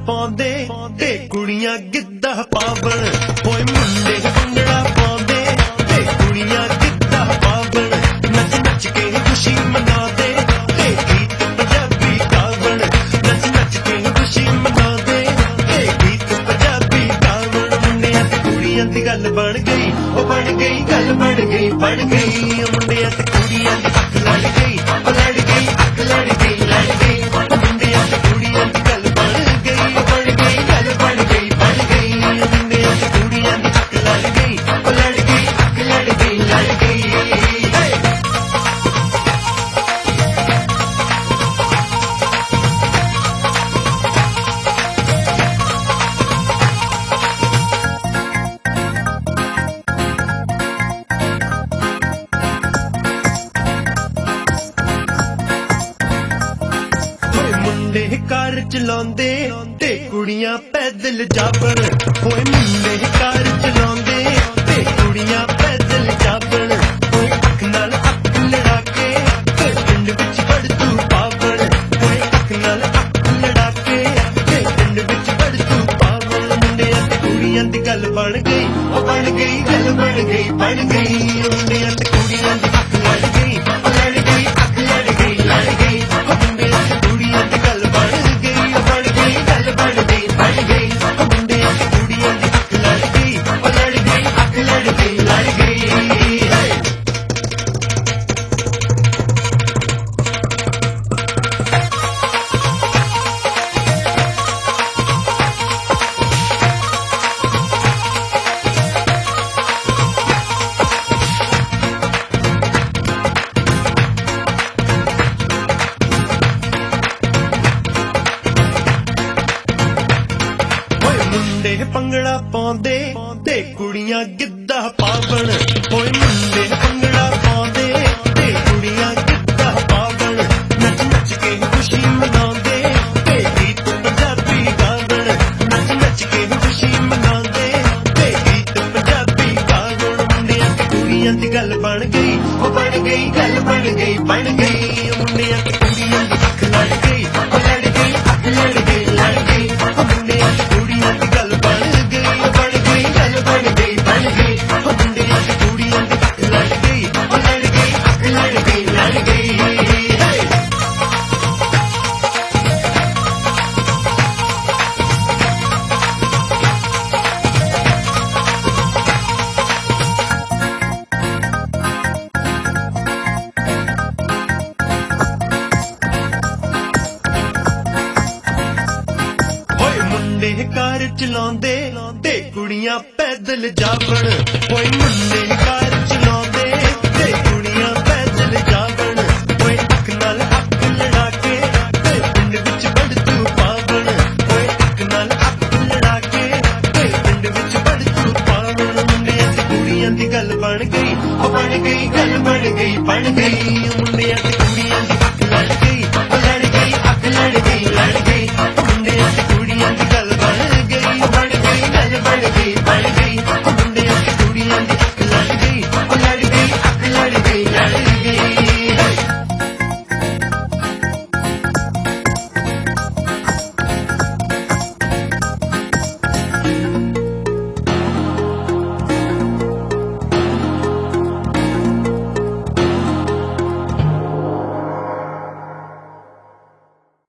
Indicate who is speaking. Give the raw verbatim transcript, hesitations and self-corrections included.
Speaker 1: पाउंदे ते कुड़ियां गिद्धा पावन होए मुंडे भंगड़ा पाउंदे ते कुड़ियां गिद्धा पावन नच नच के खुशी मनादे ते गीत पंजाबी गावन नच नच के खुशी मनादे ते गीत पंजाबी गावन मुंडियां ते कुड़ियां दी गल बन गई ओ बन गई गल बन गई बन गई मुंडियां ते कुड़ियां दी अख लड़ गई ओ लड़ गई अख लड़ गई लड़ गई मुंडियां ते कुड़ियां दी गल बन गई ओ बन गई गल बन गई बन गई मुंडियां ते कुड़ियां दी अख लड़ गई ओ लड़ गई अख लड़ गई लड़ गई कार चलांदे ते कुड़ियां पैदल जावन होए मुंडे कार चलांदे ते कुड़ियां पैदल जावन होए अख नाल अख लड़ा के ते पिंड विच बड़तू पावन होए अख नाल अख लड़ा के ते पिंड विच बड़तू पावन मुंडियां ते कुड़ियां दी गल बन गई ओ बन गई गल बन गई बन गई मुंडियां ते कुड़ियां दी अख लड़ गई ओ लड़ गई अख लड़ गई लड़ गई मुंडियां ते कुड़ियां दी गल बन गई ओ बन गई गल बन गई बन गई मुंडियां ते कुड़ियां दी अख लड़ गई ओ लड़ गई अख लड़ गई लड़ गई मुंडे भंगड़ा पाउंदे ते कुड़ियां गिद्धा पावन होए मुंडे भंगड़ा पाउंदे ते कुड़ियां गिद्धा पावन नच नच के खुशी मनांदे ते गीत पंजाबी गावन नच नच के खुशी मनांदे ते गीत पंजाबी गावन मुंडियां ते कुड़ियां दी गल बन गई ओ बन गई गल बन गई बन गई मुंडियां ते कुड़ियां दी अख लड़ गई ओ लड़ गई अख लड़ गई लड़ गई मुंडियां ते कुड़ियां दी गल बन गई ओ बन गई गल बन गई बन गई मुंडियां ते कुड़ियां दी अख लड़ गई ओ लड़ गई अख लड़ गई लड़ गई मुंडे कार चलांदे ते कुड़ियां पैदल जावन होए मुंडे कार चलांदे ते कुड़ियां पैदल जावन होए अख नाल अख लड़ा के ते पिंड विच बड़तू पावन होए अख नाल अख लड़ा के ते पिंड विच बड़तू पावन मुंडियां ते कुड़ियां दी गल बन गई ओ बन गई गल बन गई बन गई मुंडियां